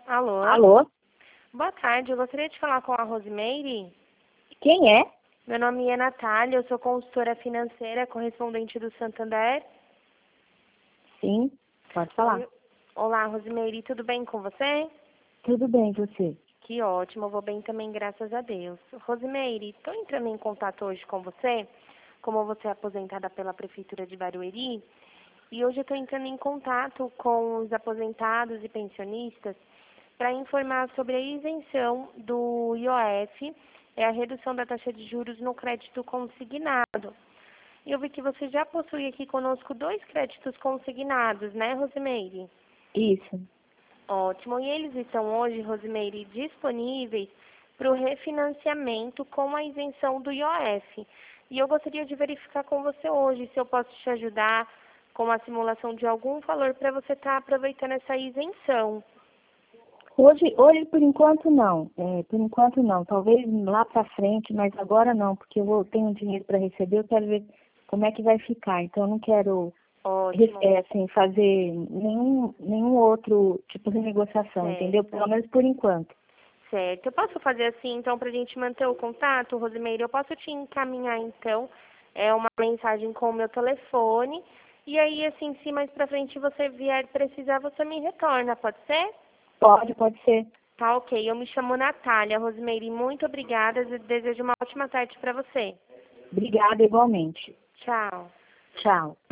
Alô? Alô? Boa tarde, eu gostaria de falar com a Rosimeire. Quem é? Meu nome é Natália, eu sou consultora financeira, correspondente do Santander. Sim, pode falar. Olá, Rosimeire, tudo bem com você? Tudo bem, você? Que ótimo, eu vou bem também, graças a Deus. Rosimeire, estou entrando em contato hoje com você, como você é aposentada pela Prefeitura de Barueri, e hoje eu estou entrando em contato com os aposentados e pensionistas para informar sobre a isenção do IOF, é a redução da taxa de juros no crédito consignado. E eu vi que você já possui aqui conosco 2 créditos consignados, né, Rosimeire? Isso. Ótimo. E eles estão hoje, Rosimeire, disponíveis para o refinanciamento com a isenção do IOF. E eu gostaria de verificar com você hoje se eu posso te ajudar com a simulação de algum valor para você estar aproveitando essa isenção. Hoje por enquanto não. Por enquanto não. Talvez lá para frente, mas agora não, porque tenho dinheiro para receber, eu quero ver como é que vai ficar. Então eu não quero Ótimo. fazer nenhum outro tipo de negociação, entendeu? Pelo menos por enquanto. Certo. Eu posso fazer assim, então, para a gente manter o contato, Rosimeire? Eu posso te encaminhar, então, uma mensagem com o meu telefone. E aí, assim, se mais para frente você vier precisar, você me retorna, pode ser? Pode ser. Tá, ok. Eu me chamo Natália. Rosimeire, muito obrigada. Eu desejo uma ótima tarde para você. Obrigada igualmente. Tchau. Tchau.